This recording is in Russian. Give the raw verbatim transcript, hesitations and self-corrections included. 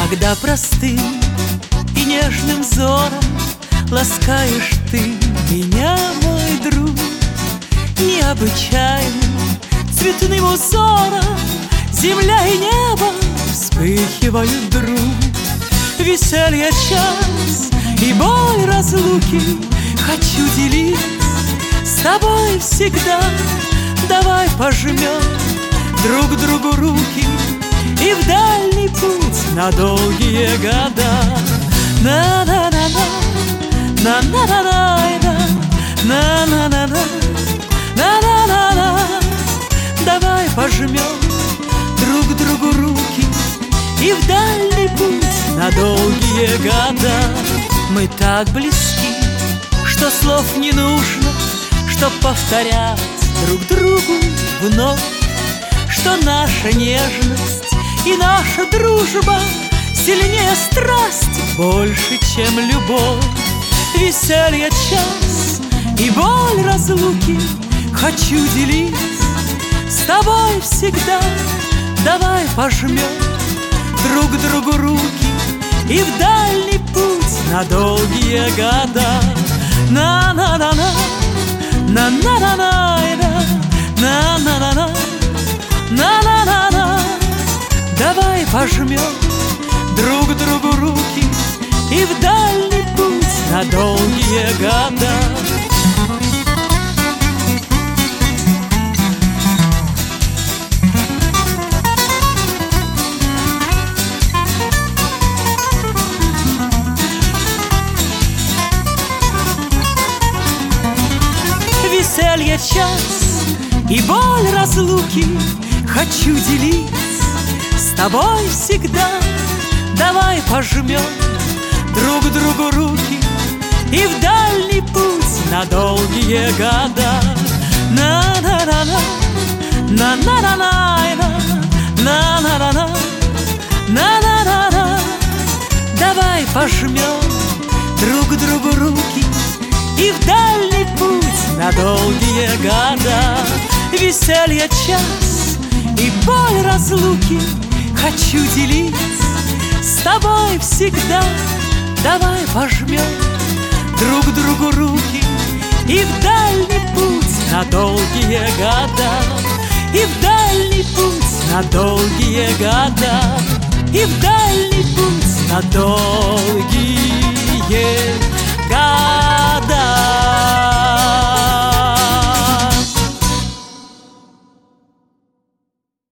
Когда простым и нежным взором ласкаешь ты меня, мой друг, необычайным цветным узором земля и небо вспыхивают вдруг. Веселье час и боль разлуки хочу делить с тобой всегда. Давай пожмем друг другу руки и в дальний путь на долгие года. На-на-на-на, на-на-на-на, на-на-на-на, на-на-на-на. Давай пожмем друг другу руки и в дальний путь на долгие года. Мы так близки, что слов не нужно, чтоб повторять друг другу вновь, что наша нежность и наша дружба сильнее страсти, больше, чем любовь. Веселье час и боль разлуки хочу делить с тобой всегда. Давай пожмем друг другу руки и в дальний путь на долгие года. На-на-на-на, на-на-на-на, на-на-на-на, на-на-на-на. Давай пожмем друг другу руки и в дальний путь на долгие года. Веселье час и боль разлуки хочу делить с тобой всегда. Давай пожмем друг другу руки и в дальний путь на долгие года. На-на-на-на, на-на-на-на, на-на-на-на, на-на-на-на. Давай пожмем друг другу руки и в дальний путь на долгие года. Веселье час и боль разлуки хочу делить с тобой всегда. Давай пожмем друг другу руки и в дальний путь на долгие года. И в дальний путь на долгие года. И в дальний путь на долгие года.